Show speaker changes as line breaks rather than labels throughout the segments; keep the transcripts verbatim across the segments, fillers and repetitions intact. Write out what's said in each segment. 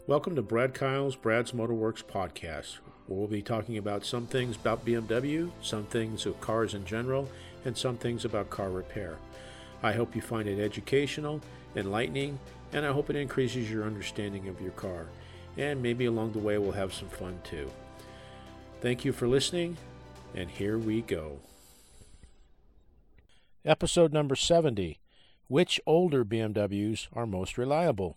Welcome to Brad Kyle's Brad's Motorworks podcast, where we'll be talking about some things about B M W, some things of cars in general, and some things about car repair. I hope you find it educational, enlightening, and I hope it increases your understanding of your car. And maybe along the way we'll have some fun too. Thank you for listening, and here we go. Episode number seventy. Which older B M Ws are most reliable?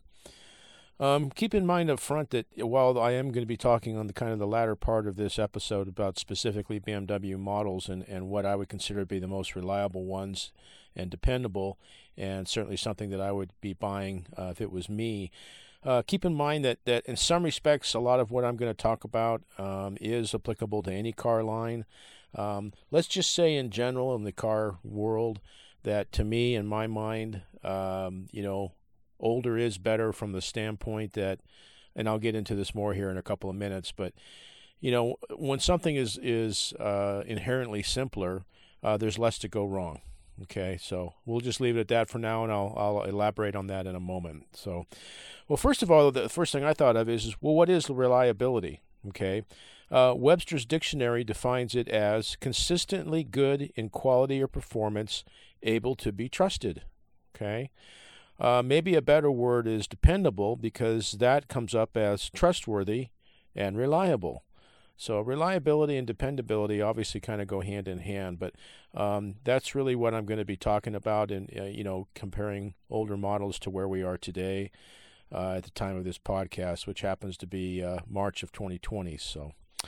Um, keep in mind up front that while I am going to be talking on the kind of the latter part of this episode about specifically B M W models and, and what I would consider to be the most reliable ones and dependable, and certainly something that I would be buying uh, if it was me, uh, keep in mind that, that in some respects a lot of what I'm going to talk about um, is applicable to any car line. Um, let's just say in general in the car world that to me, in my mind, um, you know, older is better from the standpoint that, and I'll get into this more here in a couple of minutes, but, you know, when something is, is uh, inherently simpler, uh, there's less to go wrong. Okay, so we'll just leave it at that for now, and I'll, I'll elaborate on that in a moment. So, well, first of all, the first thing I thought of is, is well, what is reliability? Okay, uh, Webster's Dictionary defines it as consistently good in quality or performance, able to be trusted. Okay. Uh, maybe a better word is dependable, because that comes up as trustworthy and reliable. So reliability and dependability obviously kind of go hand in hand, but um, that's really what I'm going to be talking about in, uh, you know, comparing older models to where we are today uh, at the time of this podcast, which happens to be uh, March of twenty twenty. So,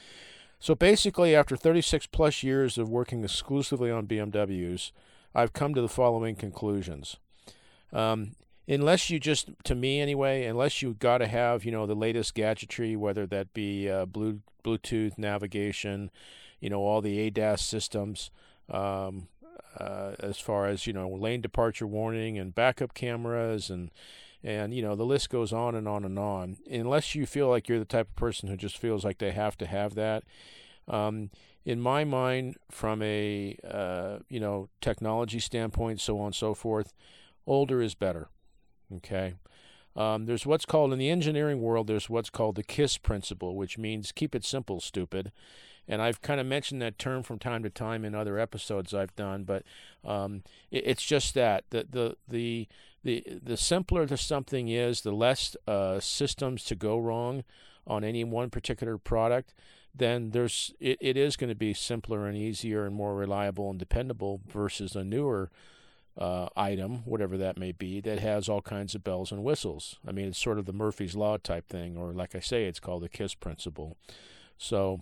so basically, after thirty-six plus years of working exclusively on B M Ws, I've come to the following conclusions. Um, unless you just, to me anyway, unless you've got to have, you know, the latest gadgetry, whether that be uh, Blue, Bluetooth navigation, you know, all the A D A S systems, um, uh, as far as, you know, lane departure warning and backup cameras and, and, you know, the list goes on and on and on. Unless you feel like you're the type of person who just feels like they have to have that, um, in my mind, from a, uh, you know, technology standpoint, so on and so forth, older is better, okay? Um, there's what's called, in the engineering world, there's what's called the KISS principle, which means keep it simple, stupid. And I've kind of mentioned that term from time to time in other episodes I've done, but um, it, it's just that. The, the, the, the, the simpler the something is, the less uh, systems to go wrong on any one particular product, then there's it, it is going to be simpler and easier and more reliable and dependable versus a newer Uh, item, whatever that may be, that has all kinds of bells and whistles. I mean, it's sort of the Murphy's Law type thing, or like I say, it's called the KISS principle. So,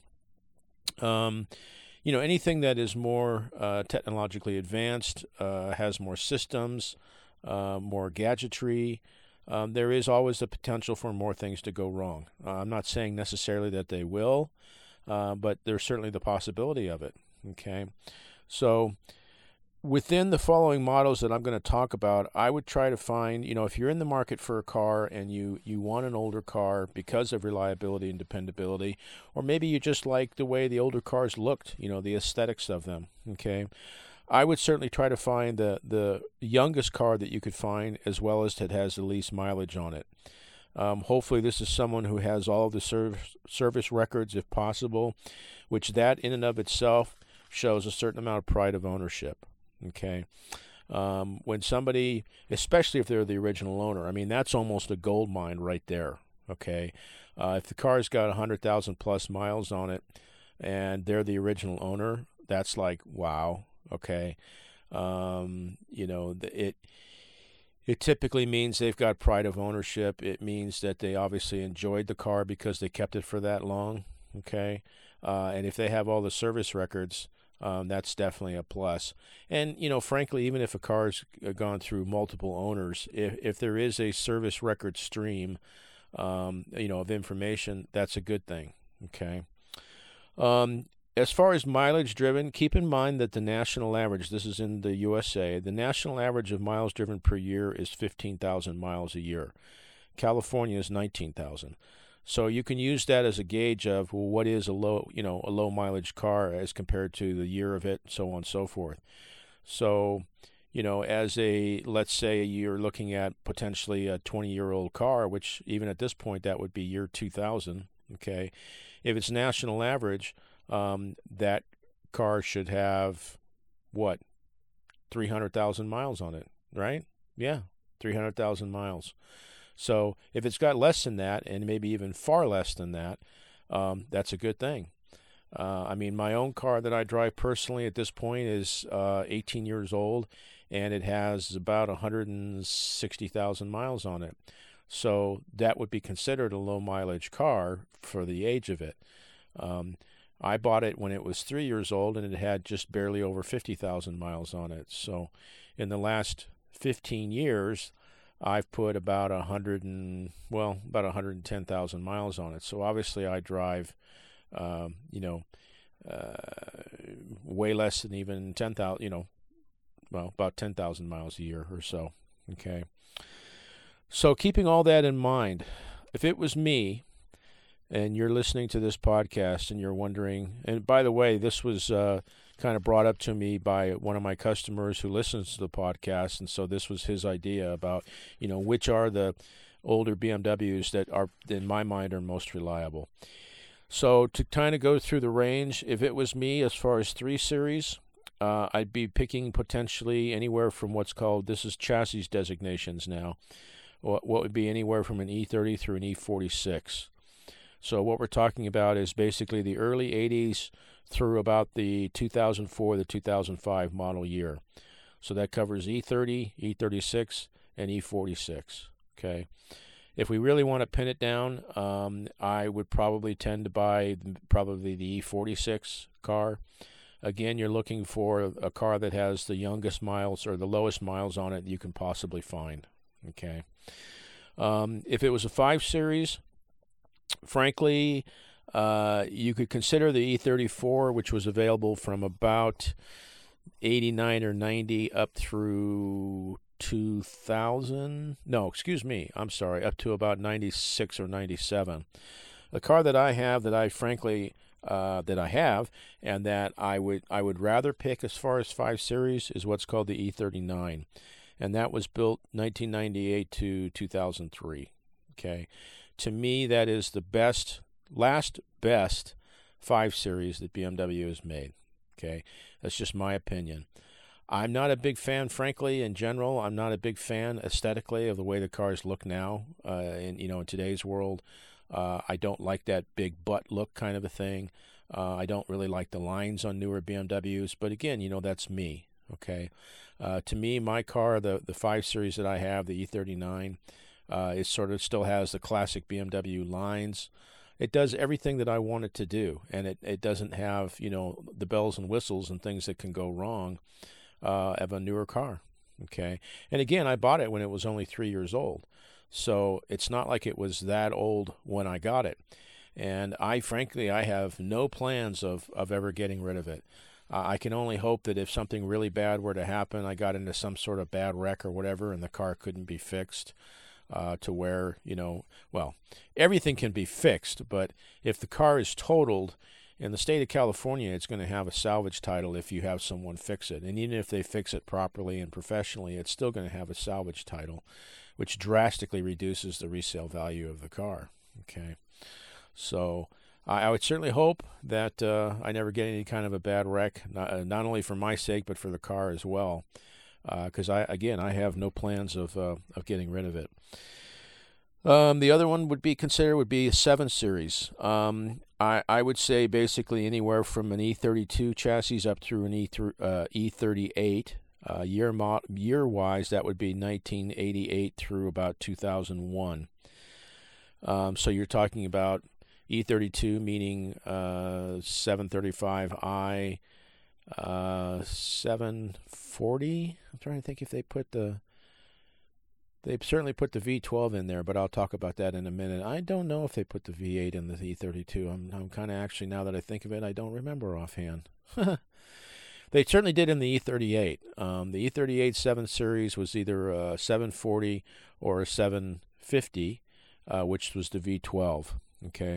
um, you know, anything that is more uh, technologically advanced, uh, has more systems, uh, more gadgetry, um, there is always the potential for more things to go wrong. Uh, I'm not saying necessarily that they will, uh, but there's certainly the possibility of it. Okay, so within the following models that I'm going to talk about, I would try to find, you know, if you're in the market for a car and you, you want an older car because of reliability and dependability, or maybe you just like the way the older cars looked, you know, the aesthetics of them, okay, I would certainly try to find the, the youngest car that you could find, as well as that has the least mileage on it. Um, hopefully this is someone who has all of the serv- service records if possible, which that in and of itself shows a certain amount of pride of ownership. Okay, um, when somebody, especially if they're the original owner, I mean, that's almost a gold mine right there. Okay, uh, if the car's got one hundred thousand plus miles on it and they're the original owner, that's like, wow. Okay, um, you know, it it typically means they've got pride of ownership. It means that they obviously enjoyed the car because they kept it for that long. Okay, uh, and if they have all the service records, Um, that's definitely a plus. And, you know, frankly, even if a car's gone through multiple owners, if, if there is a service record stream, um, you know, of information, that's a good thing, okay? Um, as far as mileage driven, keep in mind that the national average, this is in the U S A, the national average of miles driven per year is fifteen thousand miles a year. California is nineteen thousand. So you can use that as a gauge of, well, what is a low, you know, a low mileage car as compared to the year of it, so on and so forth. So, you know, as a, let's say you're looking at potentially a twenty-year-old car, which even at this point, that would be year two thousand, okay? If it's national average, um, that car should have, what, three hundred thousand miles on it, right? Yeah, three hundred thousand miles. So if it's got less than that, and maybe even far less than that, um, that's a good thing. Uh, I mean, my own car that I drive personally at this point is uh, eighteen years old, and it has about one hundred sixty thousand miles on it. So that would be considered a low mileage car for the age of it. Um, I bought it when it was three years old, and it had just barely over fifty thousand miles on it. So in the last fifteen years, I've put about a hundred and well, about one hundred ten thousand miles on it. So obviously, I drive, um, you know, uh, way less than even ten thousand. You know, well, about ten thousand miles a year or so. Okay. So keeping all that in mind, if it was me, and you're listening to this podcast, and you're wondering, and by the way, this was uh, kind of brought up to me by one of my customers who listens to the podcast, and so this was his idea about, you know, which are the older B M Ws that are, in my mind, are most reliable. So to kind of go through the range, if it was me, as far as three series, uh, I'd be picking potentially anywhere from what's called, this is chassis designations now, what would be anywhere from an E thirty through an E forty-six. So what we're talking about is basically the early eighties through about the two thousand four, the two thousand five model year. So that covers E thirty, E thirty-six, and E forty-six. Okay. If we really want to pin it down, um, I would probably tend to buy probably the E forty-six car. Again, you're looking for a car that has the youngest miles or the lowest miles on it you can possibly find. Okay. Um, if it was a five series, frankly, uh, you could consider the E thirty-four, which was available from about eighty-nine or ninety up through two thousand. No, excuse me. I'm sorry. Up to about ninety-six or ninety-seven. The car that I have, that I frankly, uh, that I have, and that I would I would rather pick as far as five series is what's called the E thirty-nine. And that was built nineteen ninety-eight to two thousand three. Okay. To me, that is the best, last best five series that B M W has made. Okay. That's just my opinion. I'm not a big fan, frankly, in general. I'm not a big fan aesthetically of the way the cars look now. Uh, in, you know, in today's world, uh, I don't like that big butt look kind of a thing. Uh, I don't really like the lines on newer B M Ws. But again, you know, that's me. Okay. Uh, to me, my car, the the five series that I have, the E thirty-nine, uh, it sort of still has the classic B M W lines. It does everything that I want it to do, and it, it doesn't have, you know, the bells and whistles and things that can go wrong uh, of a newer car. Okay, and again, I bought it when it was only three years old, so it's not like it was that old when I got it. And I, frankly, I have no plans of, of ever getting rid of it. Uh, I can only hope that if something really bad were to happen, I got into some sort of bad wreck or whatever, and the car couldn't be fixed uh, to where, you know, well, everything can be fixed, but if the car is totaled, in the state of California, it's going to have a salvage title if you have someone fix it. And even if they fix it properly and professionally, it's still going to have a salvage title, which drastically reduces the resale value of the car. Okay, so I would certainly hope that uh, I never get any kind of a bad wreck, not, uh, not only for my sake, but for the car as well. Because, uh, I again, I have no plans of uh, of getting rid of it. Um, the other one would be considered would be a seven series. Um, I, I would say basically anywhere from an E thirty-two chassis up through an E uh, E thirty-eight. Uh, year mo- year-wise, that would be nineteen eighty-eight through about two thousand one. Um, so you're talking about E thirty-two, meaning uh, seven thirty-five i, uh, seven forty. I'm trying to think if they put the, they certainly put the V twelve in there, but I'll talk about that in a minute. I don't know if they put the V eight in the E thirty-two. I'm, I'm kind of actually, now that I think of it, I don't remember offhand. They certainly did in the E thirty-eight. Um, the E thirty-eight seven series was either a seven forty or a seven fifty, uh, which was the V twelve. Okay,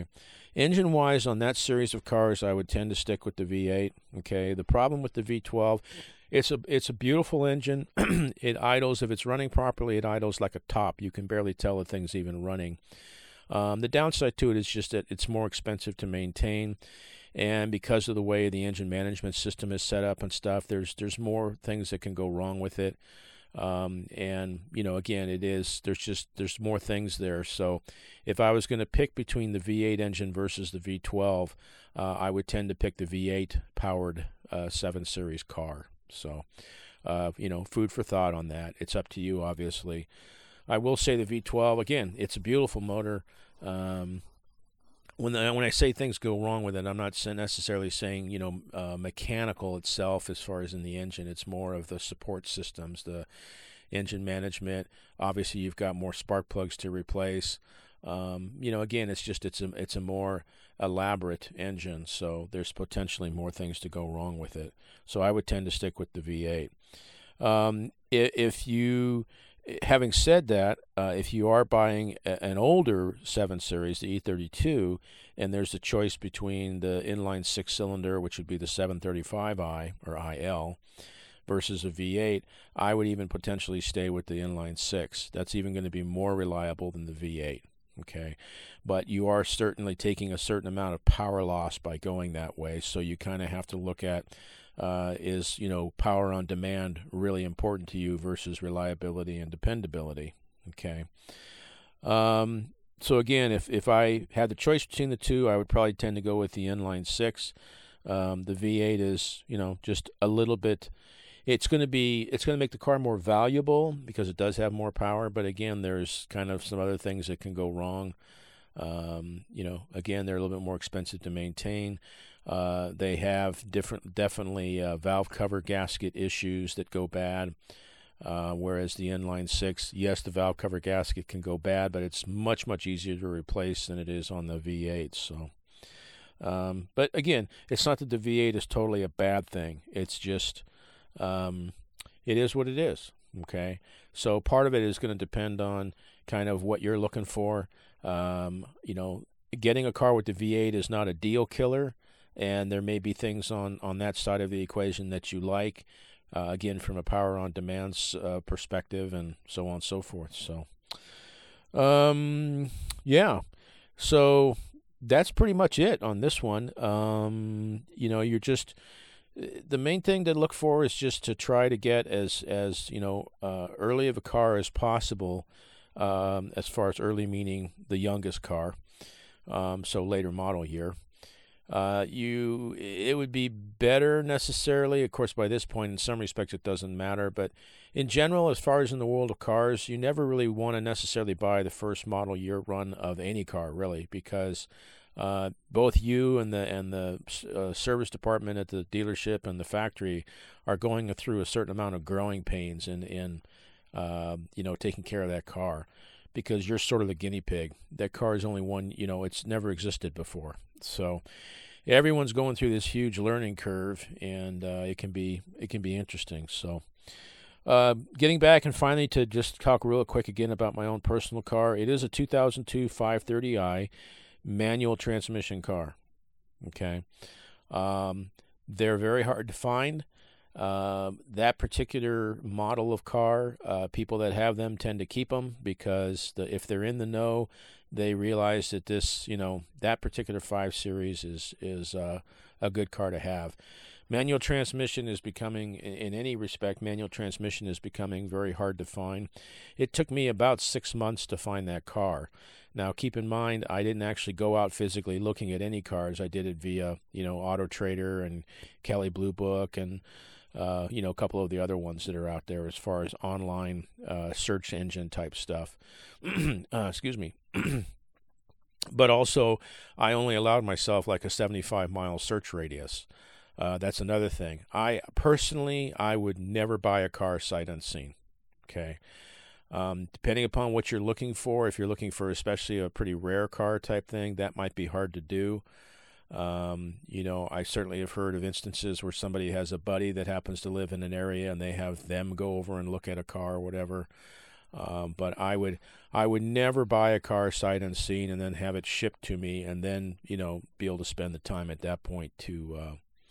engine-wise on that series of cars, I would tend to stick with the V eight. Okay, the problem with the V twelve, It's a it's a beautiful engine. It idles, if it's running properly, it idles like a top. You can barely tell the thing's even running. Um, the downside to it is just that it's more expensive to maintain, and because of the way the engine management system is set up and stuff, there's there's more things that can go wrong with it. Um, and you know, again, it is there's just there's more things there. So, if I was going to pick between the V eight engine versus the V twelve, uh, I would tend to pick the V eight powered uh, seven series car. So, uh, you know, food for thought on that. It's up to you, obviously. I will say the V twelve, again, it's a beautiful motor. Um, when the, when I say things go wrong with it, I'm not necessarily saying, you know, uh, mechanical itself as far as in the engine. It's more of the support systems, the engine management. Obviously, you've got more spark plugs to replace. Um, you know, again, it's just it's a it's a more elaborate engine, so there's potentially more things to go wrong with it. So I would tend to stick with the V eight. Um, if you Having said that, uh, if you are buying a, an older seven series, the E thirty-two, and there's a choice between the inline six-cylinder, which would be the seven thirty-five i or I L, versus a V eight, I would even potentially stay with the inline six. That's even going to be more reliable than the V eight. Okay, but you are certainly taking a certain amount of power loss by going that way, so you kind of have to look at Uh, is, you know, power on demand really important to you versus reliability and dependability. Okay. Um, so again, if, if I had the choice between the two, I would probably tend to go with the inline six. Um, the V eight is, you know, just a little bit, it's going to be, it's going to make the car more valuable because it does have more power. But again, there's kind of some other things that can go wrong. Um, you know, again, they're a little bit more expensive to maintain. Uh, they have different, definitely uh, valve cover gasket issues that go bad, uh, whereas the inline six, yes, the valve cover gasket can go bad, but it's much, much easier to replace than it is on the V eight. So, um, but again, it's not that the V eight is totally a bad thing. It's just, um, it is what it is. Okay, so part of it is going to depend on kind of what you're looking for. Um, you know, getting a car with the V eight is not a deal killer. And there may be things on, on that side of the equation that you like, uh, again, from a power on demand uh, perspective and so on and so forth. So, um, yeah. So that's pretty much it on this one. Um, you know, you're just, the main thing to look for is just to try to get as, as you know, uh, early of a car as possible, um, as far as early meaning the youngest car, um, so later model year. Uh, you, it would be better necessarily, of course, by this point, in some respects, it doesn't matter. But in general, as far as in the world of cars, you never really want to necessarily buy the first model year run of any car, really, because uh, both you and the and the uh, service department at the dealership and the factory are going through a certain amount of growing pains in in uh, you know, taking care of that car, because you're sort of the guinea pig. That car is only one, you know, it's never existed before. So everyone's going through this huge learning curve, and uh, it can be it can be interesting. So uh, getting back and finally to just talk real quick again about my own personal car. It is a two thousand two five thirty i manual transmission car. Okay, um, they're very hard to find. Uh, that particular model of car, uh, people that have them tend to keep them because the, if they're in the know, they realize that this, you know, that particular five series is is uh, a good car to have. Manual transmission is becoming, in, in any respect, manual transmission is becoming very hard to find. It took me about six months to find that car. Now, keep in mind, I didn't actually go out physically looking at any cars. I did it via, you know, Auto Trader and Kelley Blue Book and Uh, you know, a couple of the other ones that are out there as far as online uh, search engine type stuff. uh, excuse me. But also, I only allowed myself like a seventy-five mile search radius. Uh, that's another thing. I personally, I would never buy a car sight unseen. Okay. Um, depending upon what you're looking for, if you're looking for especially a pretty rare car type thing, that might be hard to do. Um, you know, I certainly have heard of instances where somebody has a buddy that happens to live in an area and they have them go over and look at a car or whatever. Um, but I would, I would never buy a car sight unseen and then have it shipped to me and then, you know, be able to spend the time at that point to, uh,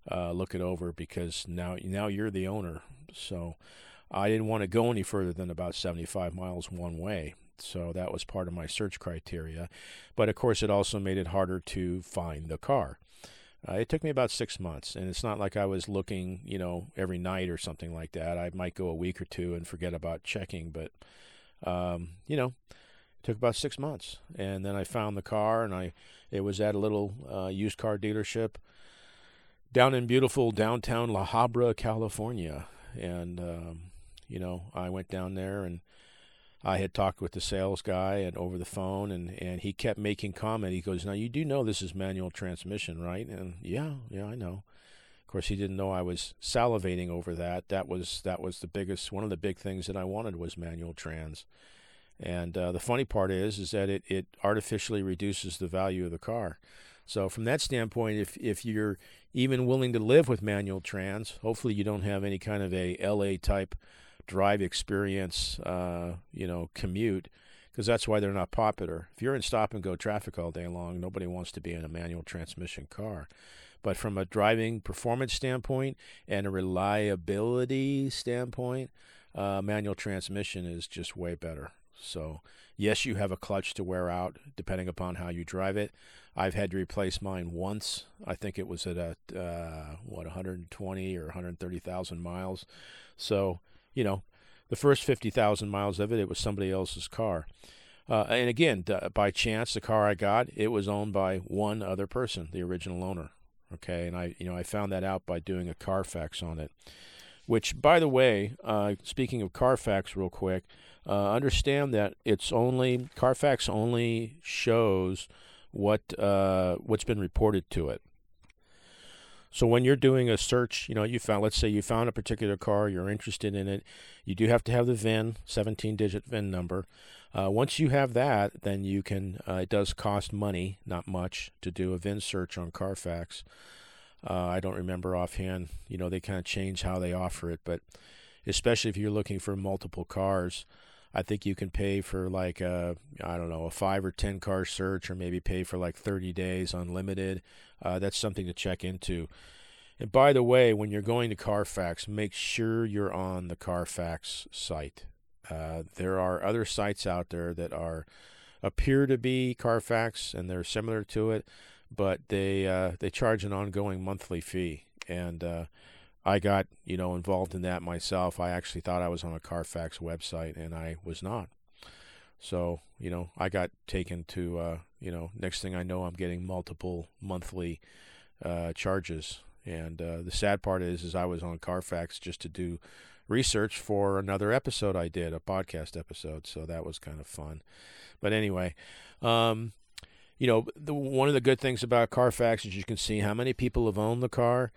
uh, look it over, because now now you're the owner. So I didn't want to go any further than about seventy-five miles one way. So that was part of my search criteria. But of course, it also made it harder to find the car. Uh, it took me about six months, and it's not like I was looking, you know, every night or something like that. I might go a week or two and forget about checking, but, um, you know, it took about six months. And then I found the car, and I it was at a little uh, used car dealership down in beautiful downtown La Habra, California. And, um, you know, I went down there, and I had talked with the sales guy and over the phone, and, and he kept making comment. He goes, "Now, you do know this is manual transmission, right?" And yeah, yeah, I know. Of course, he didn't know I was salivating over that. That was that was the biggest, one of the big things that I wanted was manual trans. And uh, the funny part is, is that it, it artificially reduces the value of the car. So from that standpoint, if if you're even willing to live with manual trans, hopefully you don't have any kind of a L A type drive experience, uh, you know, commute, because that's why they're not popular. If you're in stop and go traffic all day long, nobody wants to be in a manual transmission car. But from a driving performance standpoint and a reliability standpoint, uh, manual transmission is just way better. So yes, you have a clutch to wear out depending upon how you drive it. I've had to replace mine once. I think it was at a uh, what one hundred twenty or one hundred thirty thousand miles. So you know, the first fifty thousand miles of it, it was somebody else's car. Uh, and again, by chance, the car I got, it was owned by one other person, the original owner. Okay, and I, you know, I found that out by doing a Carfax on it. Which, by the way, uh, speaking of Carfax, real quick, uh, understand that it's only Carfax only shows what uh, what's been reported to it. So when you're doing a search, you know, you found, let's say you found a particular car, you're interested in it, you do have to have the V I N, seventeen-digit V I N number. Uh, once you have that, then you can, uh, it does cost money, not much, to do a V I N search on Carfax. Uh, I don't remember offhand, you know, they kind of change how they offer it, but especially if you're looking for multiple cars, I think you can pay for like a, I don't know, a five or ten car search, or maybe pay for like thirty days unlimited. Uh, that's something to check into. And by the way, when you're going to Carfax, make sure you're on the Carfax site. Uh, there are other sites out there that are appear to be Carfax, and they're similar to it, but they uh, they charge an ongoing monthly fee. And uh, I got, you know, involved in that myself. I actually thought I was on a Carfax website, and I was not. So, you know, I got taken to, uh, you know, next thing I know, I'm getting multiple monthly uh, charges. And uh, the sad part is, is I was on Carfax just to do research for another episode I did, a podcast episode. So that was kind of fun. But anyway, um, you know, the, one of the good things about Carfax is you can see how many people have owned the car.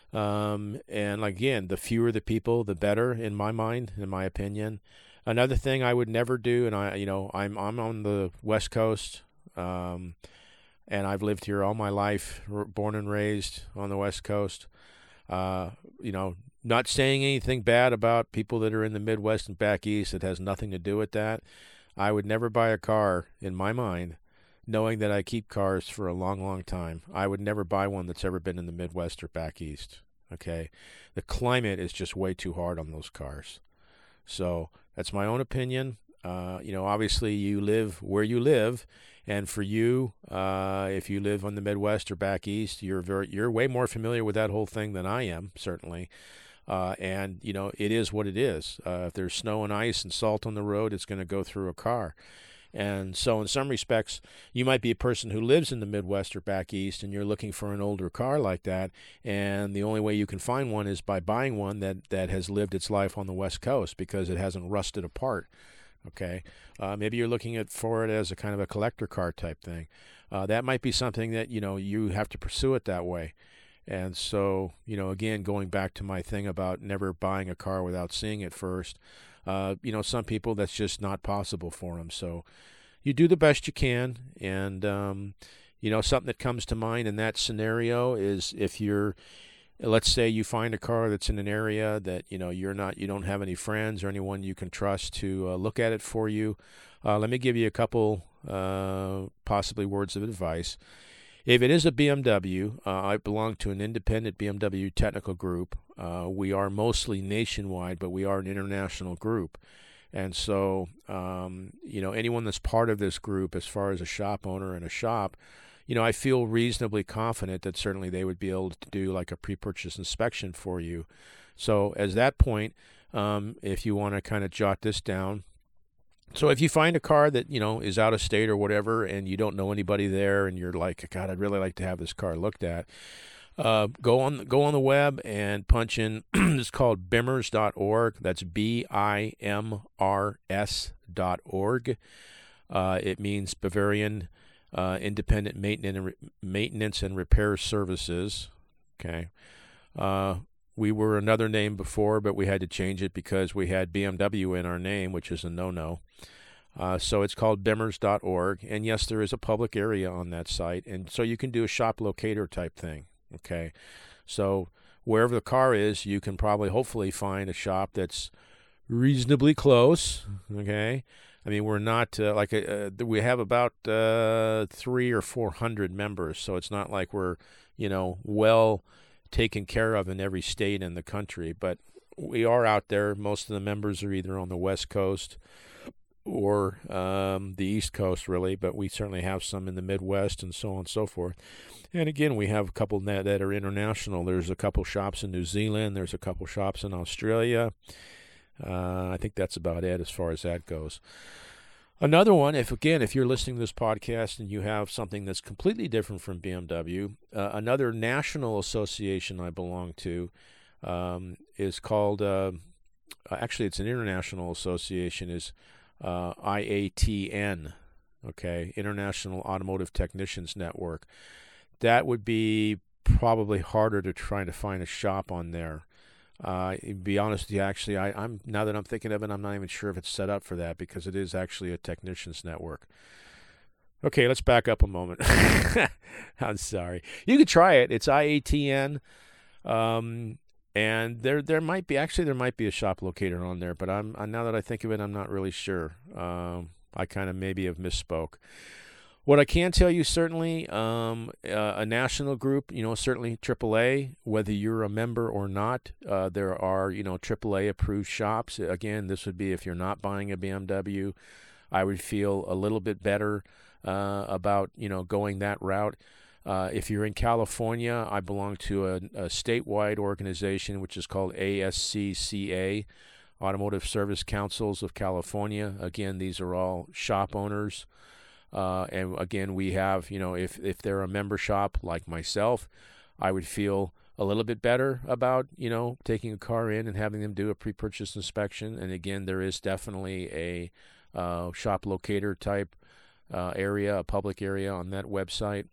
Um, and again, the fewer the people, the better, in my mind, in my opinion. Another thing I would never do, and I, you know, I'm I'm on the West Coast, um, and I've lived here all my life, born and raised on the West Coast. Uh, you know, not saying anything bad about people that are in the Midwest and back east. It has nothing to do with that. I would never buy a car, in my mind, knowing that I keep cars for a long, long time. I would never buy one that's ever been in the Midwest or back east. Okay, the climate is just way too hard on those cars. So that's my own opinion. Uh, you know, obviously you live where you live, and for you, uh, if you live on the Midwest or back east, you're very, you're way more familiar with that whole thing than I am, certainly. Uh, and you know, it is what it is. Uh, if there's snow and ice and salt on the road, it's going to go through a car. And so in some respects, you might be a person who lives in the Midwest or back east, and you're looking for an older car like that, and the only way you can find one is by buying one that, that has lived its life on the West Coast because it hasn't rusted apart. Okay, uh, maybe you're looking at for it as a kind of a collector car type thing. Uh, that might be something that, you know, you have to pursue it that way. And so, you know, again, going back to my thing about never buying a car without seeing it first, uh, you know, some people that's just not possible for them. So you do the best you can. And, um, you know, something that comes to mind in that scenario is if you're, let's say you find a car that's in an area that, you know, you're not, you don't have any friends or anyone you can trust to uh, look at it for you. Uh, let me give you a couple uh, possibly words of advice. If it is a B M W, uh, I belong to an independent B M W technical group. Uh, we are mostly nationwide, but we are an international group. And so, um, you know, anyone that's part of this group, as far as a shop owner and a shop, you know, I feel reasonably confident that certainly they would be able to do like a pre-purchase inspection for you. So as that point, um, if you want to kind of jot this down, so if you find a car that, you know, is out of state or whatever, and you don't know anybody there, and you're like, God, I'd really like to have this car looked at, uh, go on go on the web and punch in. It's called bimmers dot org. That's B I M R S dot org. Uh, it means Bavarian uh, Independent Maintenance and, Re- Maintenance and Repair Services. Okay. Uh, we were another name before, but we had to change it because we had B M W in our name, which is a no-no. Uh, so it's called bimmers dot org. And yes, there is a public area on that site. And so you can do a shop locator type thing. Okay. So wherever the car is, you can probably hopefully find a shop that's reasonably close. Okay. I mean, we're not uh, like a, uh, we have about uh, three or four hundred members. So it's not like we're, you know, well taken care of in every state in the country, but we are out there. Most of the members are either on the West Coast or um, the East Coast, really, but we certainly have some in the Midwest and so on and so forth. And again, we have a couple that, that are international. There's a couple shops in New Zealand. There's a couple shops in Australia. Uh, I think that's about it as far as that goes. Another one, if again, if you're listening to this podcast and you have something that's completely different from B M W, uh, another national association I belong to um, is called, uh, actually it's an international association, is uh, I A T N, okay, International Automotive Technicians Network. That would be probably harder to try to find a shop on there. Uh, to be honest with you, actually, I, I'm now that I'm thinking of it, I'm not even sure if it's set up for that because it is actually a technicians network. Okay, let's back up a moment. I'm sorry. You could try it. It's I A T N, um, and there there might be actually there might be a shop locator on there, but I'm now that I think of it, I'm not really sure. Um, I kind of maybe have misspoke. What I can tell you, certainly, um, uh, a national group, you know, certainly triple A, whether you're a member or not, uh, there are, you know, triple A approved shops. Again, this would be if you're not buying a B M W, I would feel a little bit better uh, about, you know, going that route. Uh, if you're in California, I belong to a, a statewide organization which is called A S C C A, Automotive Service Councils of California. Again, these are all shop owners. Uh, and again, we have, you know, if, if they're a member shop like myself, I would feel a little bit better about, you know, taking a car in and having them do a pre-purchase inspection. And again, there is definitely a uh, shop locator type uh, area, a public area on that website.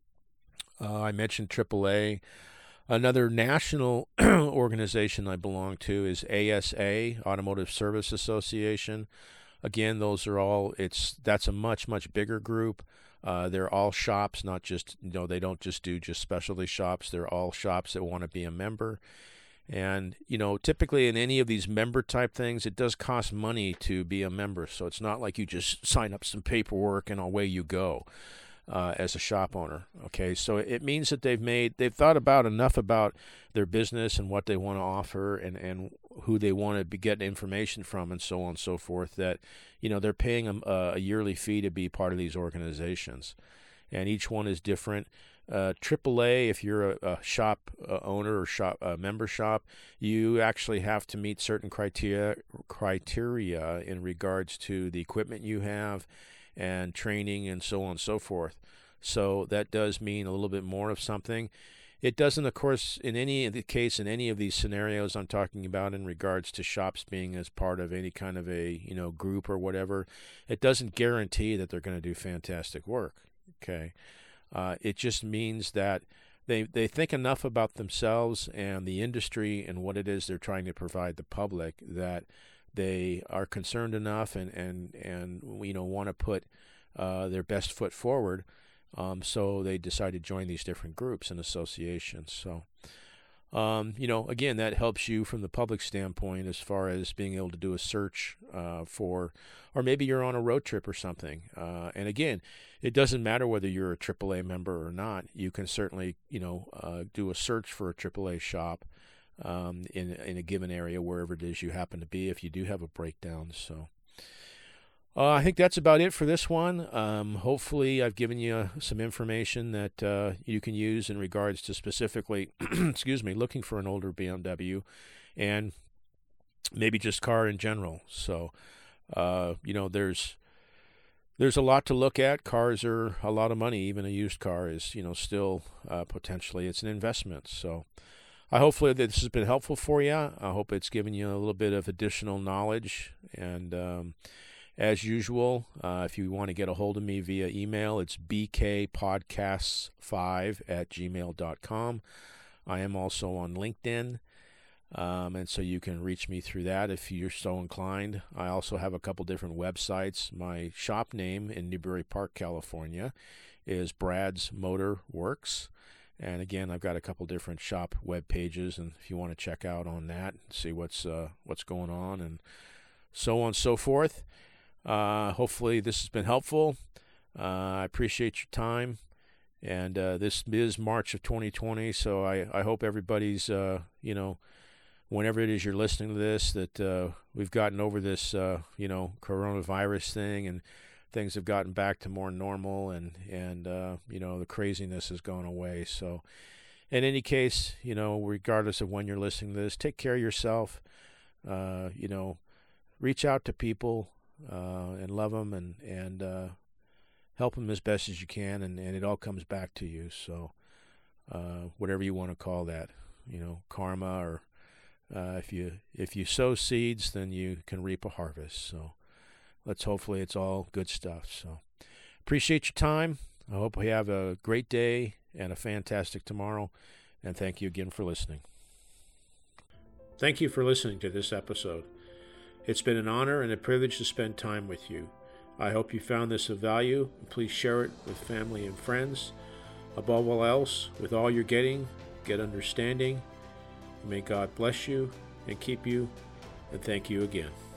Uh, I mentioned triple A. Another national organization I belong to is A S A, Automotive Service Association. Again, those are all, it's that's a much, much bigger group. Uh, they're all shops, not just, you know, they don't just do just specialty shops. They're all shops that want to be a member. And, you know, typically in any of these member type things, it does cost money to be a member. So it's not like you just sign up some paperwork and away you go uh, as a shop owner. Okay, so it means that they've made, they've thought about enough about their business and what they want to offer and, and who they want to be getting information from and so on and so forth that, you know, they're paying a, a yearly fee to be part of these organizations. And each one is different. Uh, triple A, if you're a, a shop uh, owner or shop uh, member shop, you actually have to meet certain criteria criteria in regards to the equipment you have and training and so on and so forth. So that does mean a little bit more of something. It doesn't, of course, in any the case, in any of these scenarios I'm talking about in regards to shops being as part of any kind of a, you know, group or whatever, it doesn't guarantee that they're going to do fantastic work. Okay. Uh, it just means that they they think enough about themselves and the industry and what it is they're trying to provide the public that they are concerned enough and, and, and you know, want to put uh, their best foot forward. Um, so they decide to join these different groups and associations. So Um, you know, again, that helps you from the public standpoint as far as being able to do a search uh, for, or maybe you're on a road trip or something. Uh, and again, it doesn't matter whether you're a triple A member or not. You can certainly, you know, uh, do a search for a triple A shop um, in in a given area, wherever it is you happen to be, if you do have a breakdown. So. Uh, I think that's about it for this one. Um, hopefully, I've given you some information that uh, you can use in regards to specifically, excuse me, looking for an older B M W, and maybe just car in general. So, uh, you know, there's there's a lot to look at. Cars are a lot of money. Even a used car is, you know, still uh, potentially it's an investment. So, I hopefully this has been helpful for you. I hope it's given you a little bit of additional knowledge and. Um, As usual, uh, if you want to get a hold of me via email, it's b k podcasts five at gmail dot com. I am also on LinkedIn, um, and so you can reach me through that if you're so inclined. I also have a couple different websites. My shop name in Newbury Park, California, is Brad's Motor Works. And again, I've got a couple different shop web pages, and if you want to check out on that, see what's uh, what's going on, and so on and so forth. Uh, hopefully this has been helpful. Uh, I appreciate your time. And uh, this is March of twenty twenty, so I, I hope everybody's, uh, you know, whenever it is you're listening to this, that uh, we've gotten over this, uh, you know, coronavirus thing, and things have gotten back to more normal, and, and uh, you know, the craziness has gone away. So in any case, you know, regardless of when you're listening to this, take care of yourself. Uh, you know, reach out to people. Uh, and love them and, and uh, help them as best as you can, and, and it all comes back to you. So uh, whatever you want to call that, you know, karma, or uh, if you if you sow seeds, then you can reap a harvest. So let's hopefully it's all good stuff. So appreciate your time. I hope you have a great day and a fantastic tomorrow, and thank you again for listening. Thank you for listening to this episode. It's been an honor and a privilege to spend time with you. I hope you found this of value. Please share it with family and friends. Above all else, with all you're getting, get understanding. May God bless you and keep you, and thank you again.